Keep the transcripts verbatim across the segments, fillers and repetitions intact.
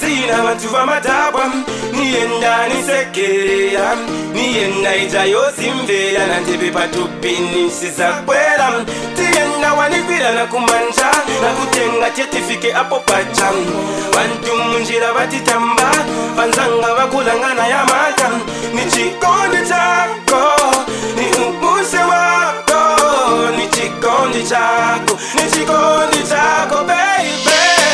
Sina bantu bamadabwa niyenda nisekeya niyenda ijayo simvela nantebe patupini sizakwela tiyenda wanipila na kumanja na kutenga chetifike apo pacha bantu munjira batitamba banzanga bakulangana ya mata ni chikondi chako ni upuse wako ni chikondi chako ni chikondi chako baby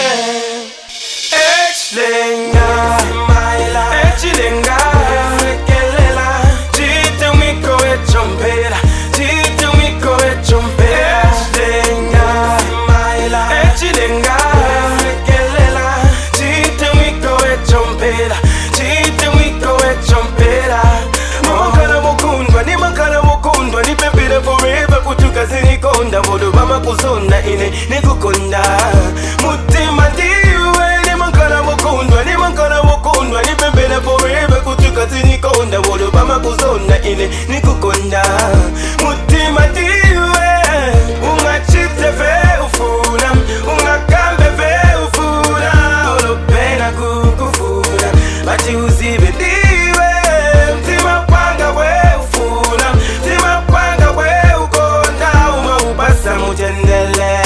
Echlenga, Echilenga, Kelela, Chito miko echompera, Chito miko echompera, Echlenga, Echilenga, Kelela, Chito miko echompera, Chito miko echompera. Nimakala mukundwa, nimakala mukundwa, nipepira forever kutuka sinikonda, bodo bama kuzonda ine nikukonda, mutima diwe. Nimakala mukundwa, nimakala mukundwa, nipepera forever kutuka sinikonda, bodo bama kuzonda ine nikukonda, mutima diwe. Ungachite ve ufuna, ungakambe ve ufuna, olopena kukufuna, bati uzibe diwe. Mtima panga we ufuna, mtima panga we ukonda, uma ubasa mujendele.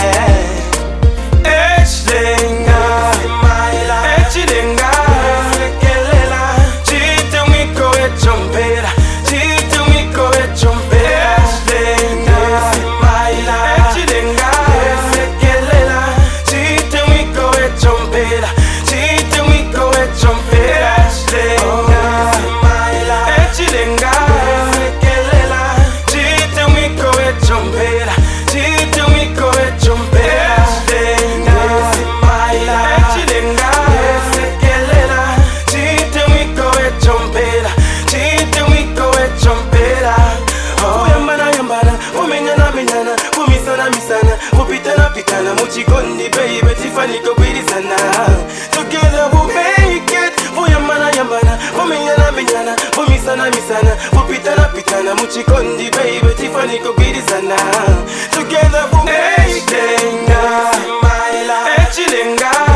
Echlenga, Echilenga, Kelela, Chito miko echompera, Chito miko echompera, Echlenga, Echilenga, Kelela, Chito miko echompera, Chito miko echompera, Echlenga, Echilenga, Kelela, Chito miko echompera, Chito miko echompera, Echlenga, Echilenga, Kelela, Chito miko echompera, Chito miko echompera. Uyambana yambana, umenyana menyana, umisana misana, upitana pitana, muchikondi baby, tifaniko kwirizana. Together we'll make it. Uyambana yambana, umenyana menyana, umisana misana, upitana pitana, muchikondi baby, tifaniko kwirizana. Together we'll make it. Echilenga,